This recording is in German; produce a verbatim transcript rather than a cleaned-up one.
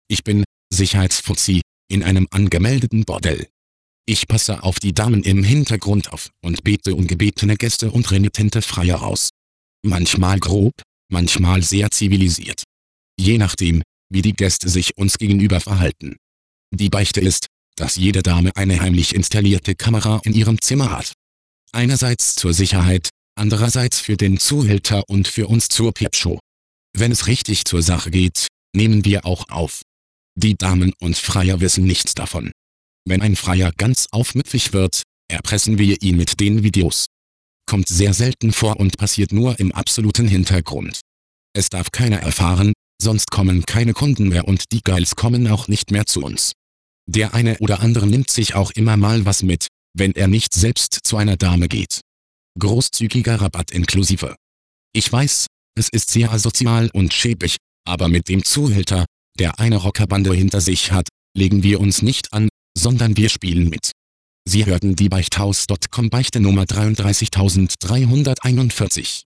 Ich bin Sicherheitsfuzzi in einem angemeldeten Bordell. Ich passe auf die Damen im Hintergrund auf und bete ungebetene Gäste und renitente Freier aus. Manchmal grob, manchmal sehr zivilisiert. Je nachdem, wie die Gäste sich uns gegenüber verhalten. Die Beichte ist, dass jede Dame eine heimlich installierte Kamera in ihrem Zimmer hat. Einerseits zur Sicherheit, andererseits für den Zuhälter und für uns zur Piepshow. Wenn es richtig zur Sache geht, nehmen wir auch auf. Die Damen und Freier wissen nichts davon. Wenn ein Freier ganz aufmüpfig wird, erpressen wir ihn mit den Videos. Kommt sehr selten vor und passiert nur im absoluten Hintergrund. Es darf keiner erfahren, sonst kommen keine Kunden mehr und die Girls kommen auch nicht mehr zu uns. Der eine oder andere nimmt sich auch immer mal was mit, wenn er nicht selbst zu einer Dame geht. Großzügiger Rabatt inklusive. Ich weiß, es ist sehr asozial und schäbig, aber mit dem Zuhälter, der eine Rockerbande hinter sich hat, legen wir uns nicht an, sondern wir spielen mit. Sie hörten die Beichthaus Punkt com Beichte Nummer dreiunddreißigtausenddreihunderteinundvierzig.